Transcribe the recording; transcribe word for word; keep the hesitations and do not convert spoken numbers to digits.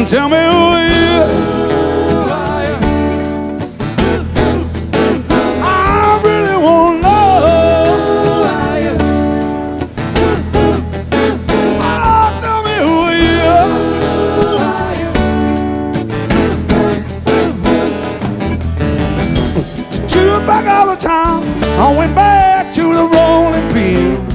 Tell me who are you? I really wanna know. Oh, tell me who are you? To back out of town, I went back to the rolling pin.